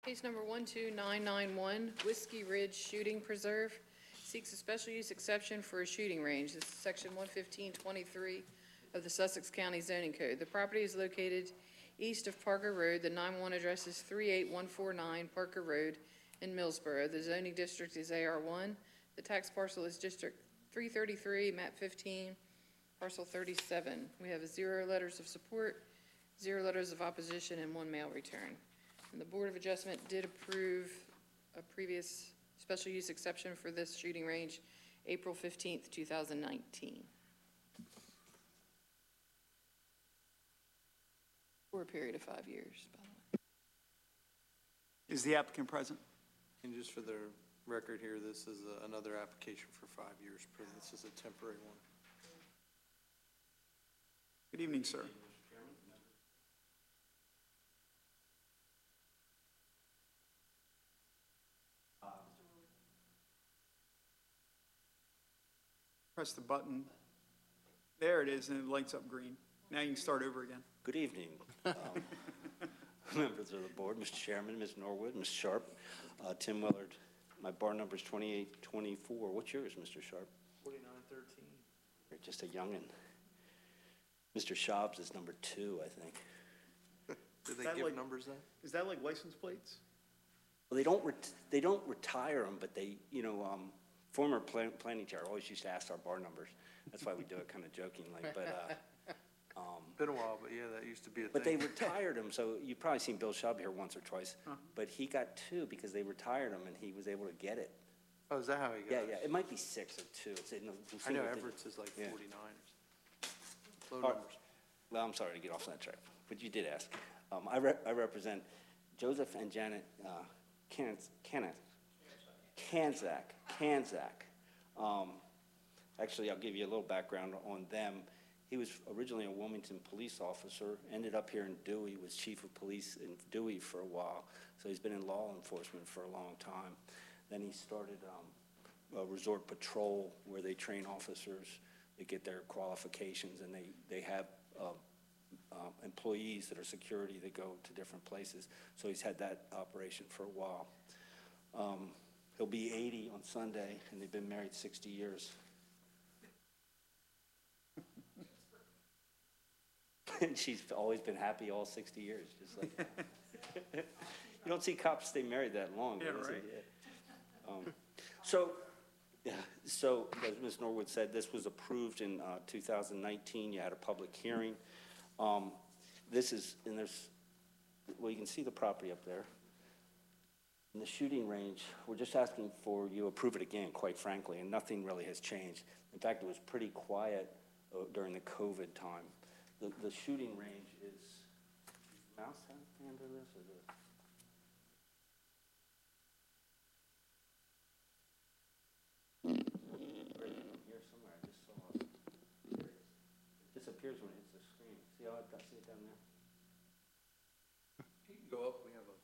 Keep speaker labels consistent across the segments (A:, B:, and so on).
A: Case number 12991, Whiskey Ridge Shooting Preserve, seeks a special use exception for a shooting range. This is section 11523 of the Sussex County Zoning Code. The property is located east of Parker Road. The 911 address is 38149 Parker Road in Millsboro. The zoning district is AR1. The tax parcel is District 333, map 15, parcel 37. We have 0 letters of support, 0 letters of opposition, and 1 mail return. And the Board of Adjustment did approve a previous special use exception for this shooting range, April 15th, 2019. For a period of 5 years, by the way.
B: Is the applicant present?
C: And just for the record here, this is another application for 5 years. This is a temporary one.
B: Good evening, sir. Press the button. There it is, and it lights up green. Now you can start over again.
D: Good evening, members of the board, Mr. Chairman, Ms. Norwood, Ms. Sharp, Tim Willard. My bar number is 2824. What's yours, Mr. Sharp?
C: 4913.
D: You're just a youngin'. Mr. Schaub's is number 2, I think.
C: Did they
B: that
C: give
B: like-
C: numbers then?
B: Is that like license plates?
D: Well, they don't retire them, but they, former planning chair always used to ask our bar numbers. That's why we do it kind of jokingly, but.
C: Been a while, but yeah, that used to be a
D: But they
C: thing.
D: retired him, so you've probably seen Bill Schaub here once or twice.
B: Huh.
D: But he got 2 because they retired him, and he was able to get it.
C: Oh, is that how he got
D: Yeah,
C: it?
D: yeah, it might be 6 or 2. It's in the
C: I know
D: single digit.
C: Everett's is like
D: Yeah.
C: 49 or low
D: All right.
C: numbers.
D: Well, I'm sorry to get off that track, but you did ask. I represent Joseph and Janet Kanzak. Actually, I'll give you a little background on them. He was originally a Wilmington police officer, ended up here in Dewey, was chief of police in Dewey for a while, so he's been in law enforcement for a long time. Then he started a resort patrol where they train officers, they get their qualifications, and they have employees that are security that go to different places. So he's had that operation for a while. He'll be 80 on Sunday, and they've been married 60 years. And she's always been happy all 60 years, just like that. You don't see cops stay married that long.
B: Yeah,
D: do you?
B: right.
D: So as Ms. Norwood said, this was approved in 2019. You had a public hearing. This is, and there's, well, you can see the property up there. In the shooting range, we're just asking for you to approve it again, quite frankly, and nothing really has changed. In fact, it was pretty quiet during the COVID time. The shooting range is, mouse handle this or the? Right here somewhere, I just saw it. It disappears when it hits the screen. See how I've got, see it down there?
C: You can go up, we have a.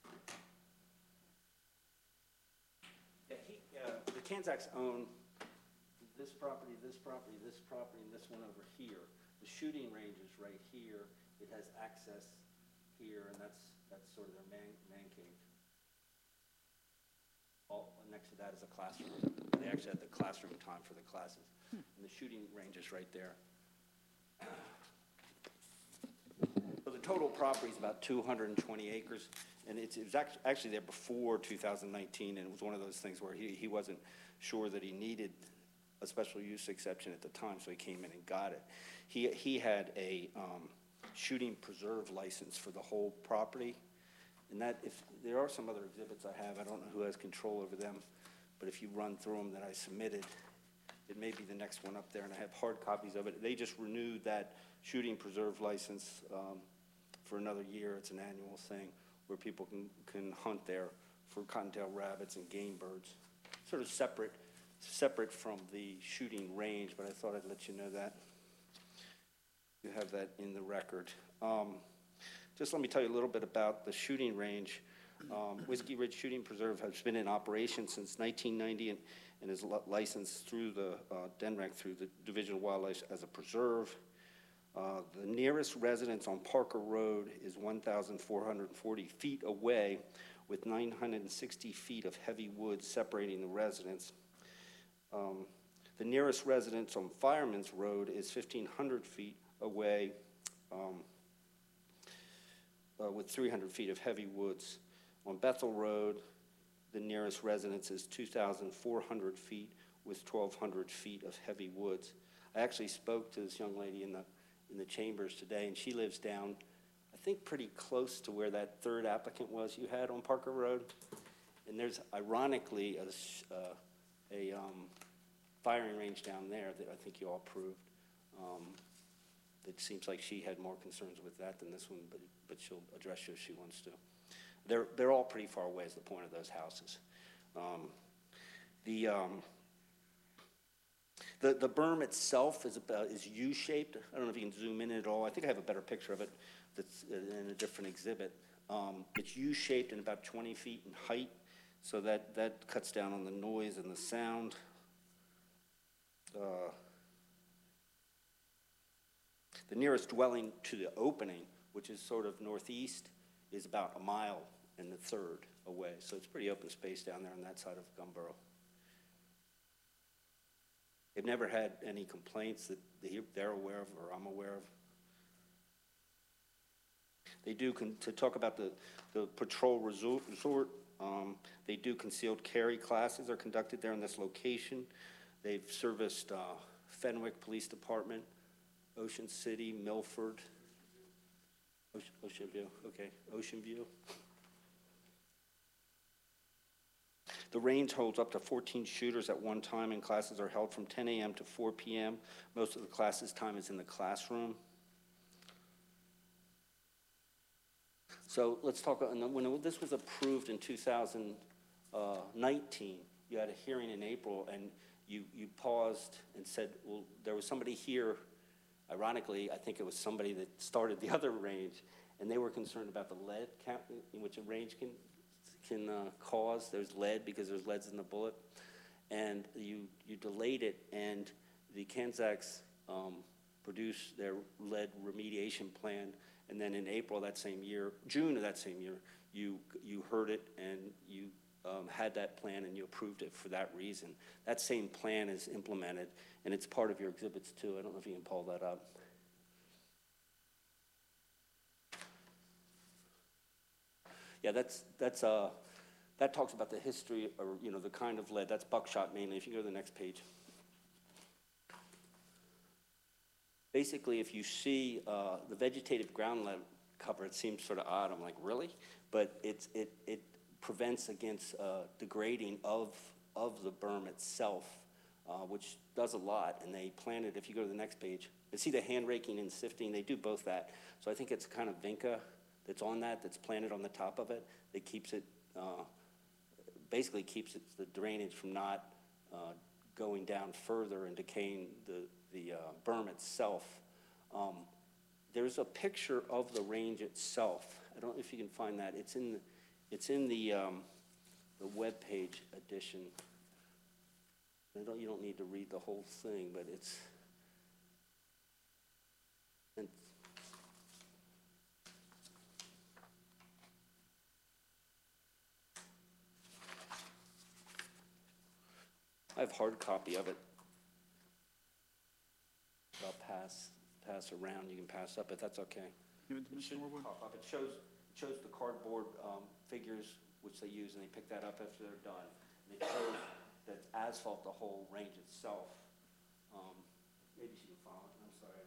D: Yeah, the Kanzaks own this property, this property, this property, and this one over here. The shooting range is right here. It has access here, and that's sort of their man cave. All next to that is a classroom. They actually had the classroom time for the classes. And the shooting range is right there. So the total property is about 220 acres, and it was actually there before 2019, and it was one of those things where he wasn't sure that he needed a special use exception at the time, so he came in and got it. He had a shooting preserve license for the whole property, and that, if there are some other exhibits I have, I don't know who has control over them, but if you run through them that I submitted, it may be the next one up there, and I have hard copies of it. They just renewed that shooting preserve license for another year. It's an annual thing where people can hunt there for cottontail rabbits and game birds, sort of separate from the shooting range, but I thought I'd let you know that. You have that in the record. Just let me tell you a little bit about the shooting range. Whiskey Ridge Shooting Preserve has been in operation since 1990 and is licensed through the DNRAC, through the Division of Wildlife, as a preserve. The nearest residence on Parker Road is 1,440 feet away, with 960 feet of heavy wood separating the residence. The nearest residence on Fireman's Road is 1,500 feet away, with 300 feet of heavy woods. On Bethel Road, the nearest residence is 2,400 feet with 1,200 feet of heavy woods. I actually spoke to this young lady in the chambers today, and she lives down, I think, pretty close to where that third applicant was you had on Parker Road. And there's ironically a firing range down there that I think you all approved. It seems like she had more concerns with that than this one, but she'll address you if she wants to. They're all pretty far away is the point of those houses. The berm itself is U-shaped. I don't know if you can zoom in at all. I think I have a better picture of it that's in a different exhibit. It's U-shaped and about 20 feet in height, so that cuts down on the noise and the sound. The nearest dwelling to the opening, which is sort of northeast, is about 1.33 miles away. So it's pretty open space down there on that side of Gumboro. They've never had any complaints that they're aware of or I'm aware of. They do, to talk about the patrol resort, they do concealed carry classes are conducted there in this location. They've serviced Fenwick Police Department, Ocean City, Milford, Ocean View, okay, Ocean View. The range holds up to 14 shooters at one time, and classes are held from 10 a.m. to 4 p.m. Most of the classes' time is in the classroom. So let's talk, when this was approved in 2019, you had a hearing in April, and you paused and said, well, there was somebody here, ironically, I think it was somebody that started the other range, and they were concerned about the lead count in which a range can cause. There's lead because there's leads in the bullet. And you delayed it, and the Kanzacks produced their lead remediation plan, and then in April that same year, June of that same year, you heard it and you had that plan and you approved it for that reason. That same plan is implemented, and it's part of your exhibits too. I don't know if you can pull that up. Yeah, that talks about the history, or the kind of lead. That's buckshot mainly. If you go to the next page. Basically, if you see the vegetative ground lead cover, it seems sort of odd. I'm like, really? But it prevents against degrading of the berm itself, which does a lot. And they planted, if you go to the next page, you see the hand raking and sifting. They do both that. So I think it's kind of vinca that's on that's planted on the top of it, that keeps it, basically keeps the drainage from not going down further and decaying the berm itself. There's a picture of the range itself. I don't know if you can find that. It's in the web page edition. You don't need to read the whole thing, but it's. I have hard copy of it. I'll pass around. You can pass up, if that's okay.
B: Give it to Mr. Norwood.
D: Pop up. It shows the cardboard figures which they use, and they pick that up after they're done. And it shows that asphalt the whole range itself. Maybe she can follow it. I'm sorry.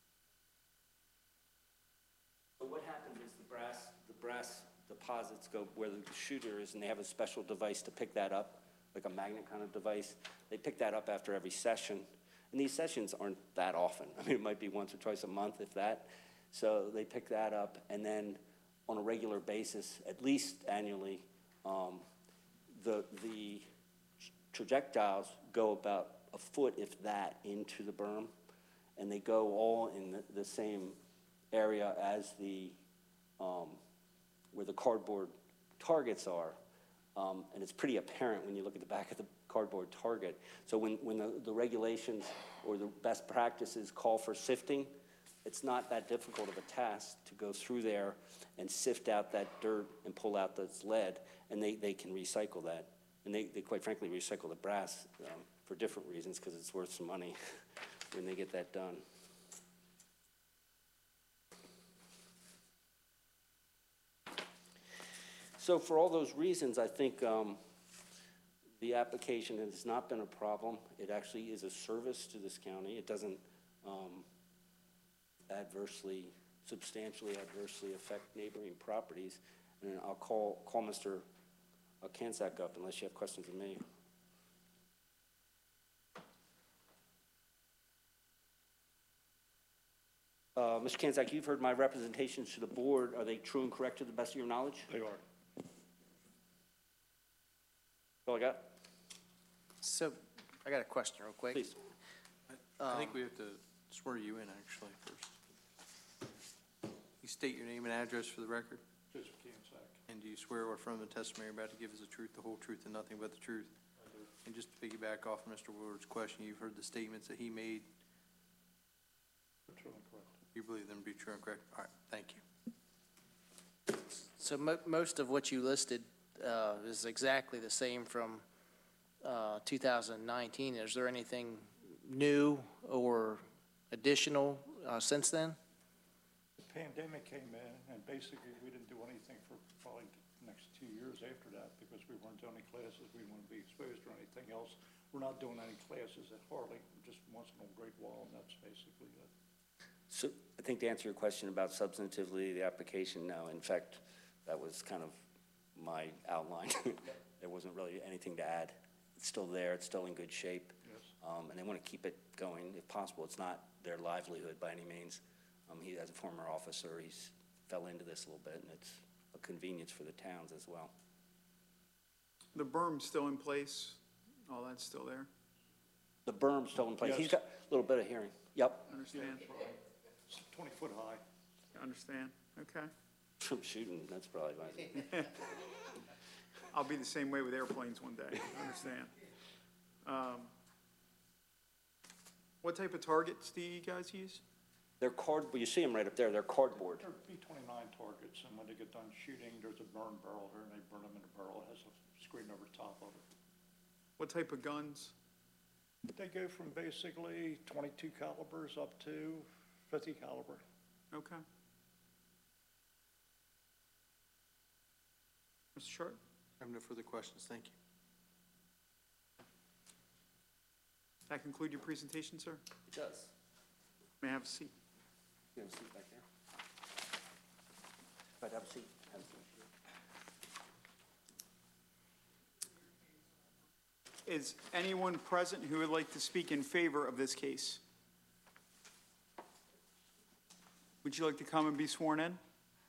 D: So what happens is the brass deposits go where the shooter is, and they have a special device to pick that up, like a magnet kind of device. They pick that up after every session. And these sessions aren't that often. I mean, it might be once or twice a month, if that. So they pick that up, and then on a regular basis, at least annually, the projectiles go about a foot, if that, into the berm, and they go all in the same area as where the cardboard targets are. And it's pretty apparent when you look at the back of the cardboard target. So when the regulations or the best practices call for sifting, it's not that difficult of a task to go through there and sift out that dirt and pull out that's lead, and they can recycle that. And they quite frankly recycle the brass for different reasons, because it's worth some money when they get that done. So for all those reasons, I think the application has not been a problem. It actually is a service to this county. It doesn't substantially adversely affect neighboring properties. And I'll call Mr. Kanzak up unless you have questions of me. Mr. Kanzak, you've heard my representations to the board. Are they true and correct to the best of your knowledge?
E: They are.
D: All I got?
F: So, I got a question real quick.
D: Please.
C: I think we have to swear you in, actually, first. You state your name and address for the record,
E: Joseph Kanzak.
C: and do you swear or affirm the testimony you're about to give is the truth, the whole truth, and nothing but the truth?
E: I do.
C: And just to piggyback off of Mr. Willard's question, you've heard the statements that he made.
E: They're true and correct.
C: You believe them to be true and correct? All right, thank you.
F: So most of what you listed is exactly the same from 2019. Is there anything new or additional since then?
E: The pandemic came in, and basically, we didn't do anything for probably the next 2 years after that, because we weren't doing any classes, we didn't want to be exposed to anything else. We're not doing any classes at Harley, just once in a great while, and that's basically it.
D: So I think to answer your question about substantively the application, no. In fact, that was kind of my outline. There wasn't really anything to add. It's still there. It's still in good shape.
E: Yes.
D: And they want to keep it going if possible. It's not their livelihood by any means. He, as a former officer, he's fell into this a little bit, and it's a convenience for the towns as well.
B: The berm's still in place, all that's still there,
D: The berm's still in place.
E: Yes.
D: He's got a little bit of hearing. Yep.
B: understand,
E: It's 20 foot high.
B: understand, okay.
D: From shooting, that's probably why.
B: I'll be the same way with airplanes one day, understand. What type of targets do you guys use?
D: They're well, you see them right up there. They're cardboard.
E: They're B-29 targets, and when they get done shooting, there's a burn barrel there, and they burn them in a barrel. It has a screen over top of it.
B: What type of guns?
E: They go from basically 22 calibers up to 50 caliber.
B: Okay. Mr. Sharp?
C: I have no further questions, thank you.
B: That conclude your presentation, sir?
D: It does.
B: May I have a seat?
D: You have a seat back there? Right, have a seat. Have a seat.
B: Is anyone present who would like to speak in favor of this case? Would you like to come and be sworn in?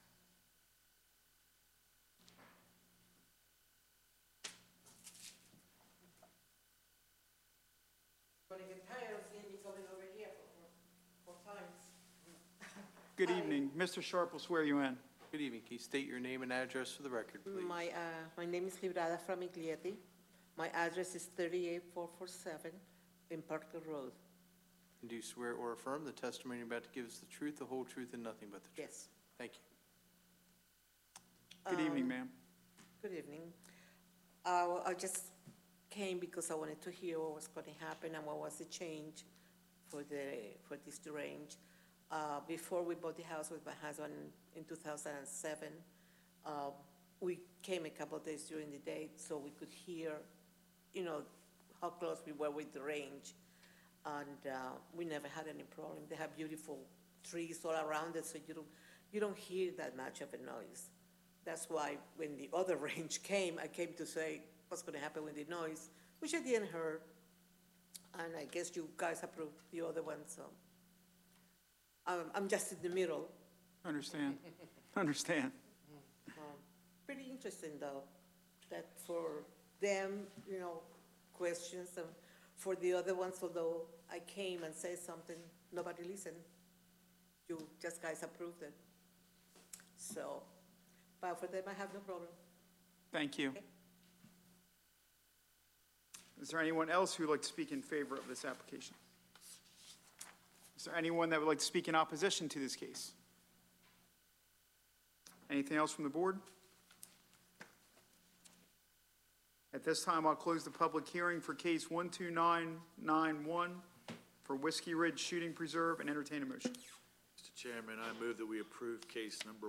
G: Gonna get tired of seeing me coming over here for times.
B: Good evening. Mr. Sharp will swear you in.
C: Good evening, can you state your name and address for the record, please?
G: My name is Librada Framiglietti. My address is 38447 in Parker Road.
C: And do you swear or affirm the testimony you're about to give is the truth, the whole truth, and nothing but the truth?
G: Yes.
C: Thank you.
B: Good evening, ma'am.
G: Good evening. I just came because I wanted to hear what was going to happen and what was the change for this range. Before we bought the house with my husband in 2007, we came a couple of days during the day so we could hear, how close we were with the range. And we never had any problem. They have beautiful trees all around it, so you don't hear that much of a noise. That's why when the other range came, I came to say what's going to happen with the noise, which I didn't hear. And I guess you guys approved the other one, so I'm just in the middle.
B: Understand. Understand.
G: Pretty interesting, though, that for them, questions, and for the other ones, although I came and said something, nobody listened. You just guys approved it. So, but for them, I have no problem.
B: Thank you.
G: Okay.
B: Is there anyone else who would like to speak in favor of this application? Is there anyone that would like to speak in opposition to this case? Anything else from the board? At this time, I'll close the public hearing for case 12991 for Whiskey Ridge Shooting Preserve and entertain a motion.
H: Mr. Chairman, I move that we approve case number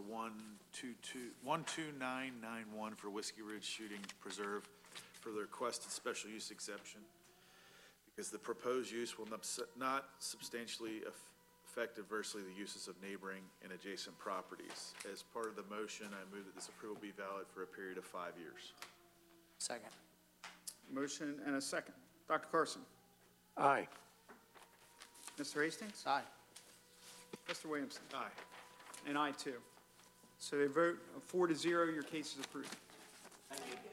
H: 12991 for Whiskey Ridge Shooting Preserve for the requested special use exception, because the proposed use will not substantially affect adversely the uses of neighboring and adjacent properties. As part of the motion, I move that this approval be valid for a period of 5 years.
F: Second.
B: Motion and a second. Dr. Carson?
E: Aye.
B: Mr. Hastings?
F: Aye.
B: Mr. Williamson?
H: Aye.
B: And I too. So they vote 4-0, your case is approved.
D: Thank you.